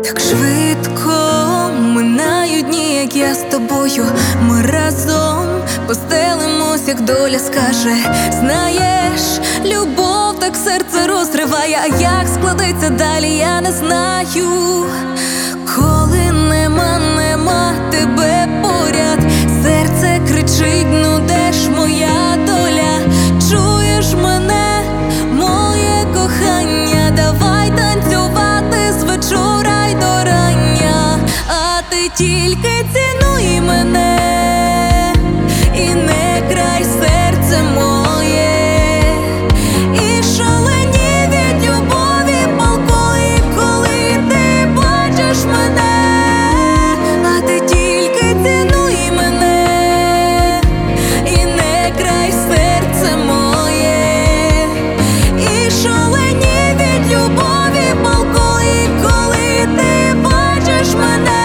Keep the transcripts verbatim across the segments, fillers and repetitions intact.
Так швидко минають дні, як я з тобою. Ми разом постелимось, як доля скаже. Знаєш, любов так серце розриває, а як складеться далі, я не знаю. Коли нема, нема тебе поряд, серце кричить: ну де ж моя доля? Чуєш мене, моє кохання? Давай танцювати з вечора й до рання. А ти тільки цінуй мене і не край серце моє, і шалені від любові палкої, коли ти бачиш мене. А ти тільки цінуй мене і не край серце моє, і шалені від любові палкої, коли ти бачиш мене.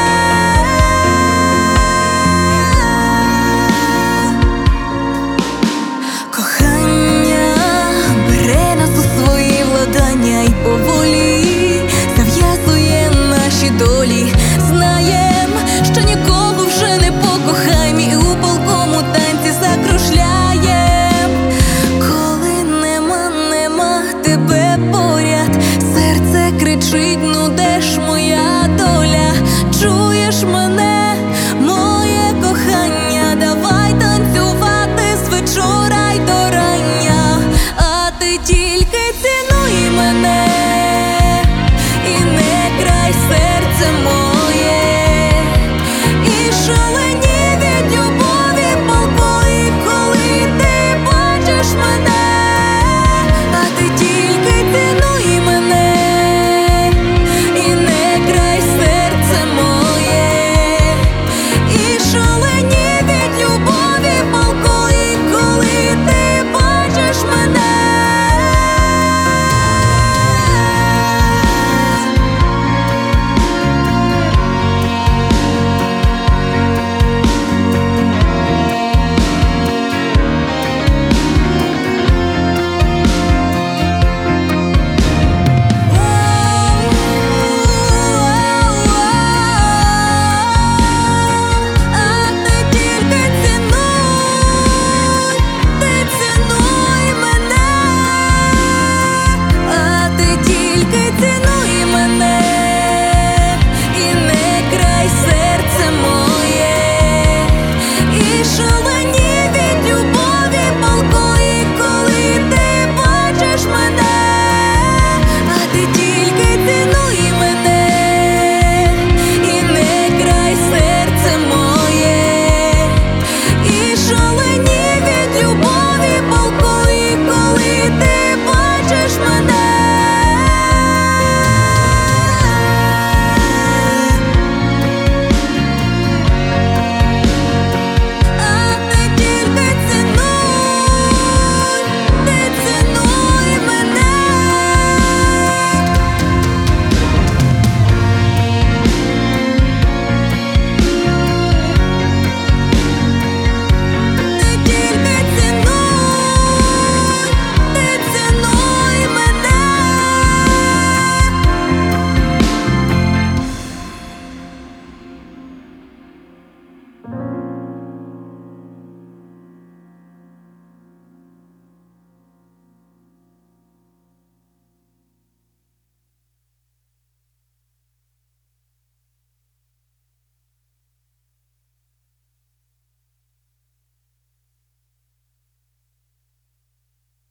Кохання бере нас у свої владання й поволі зав'язує наші долі.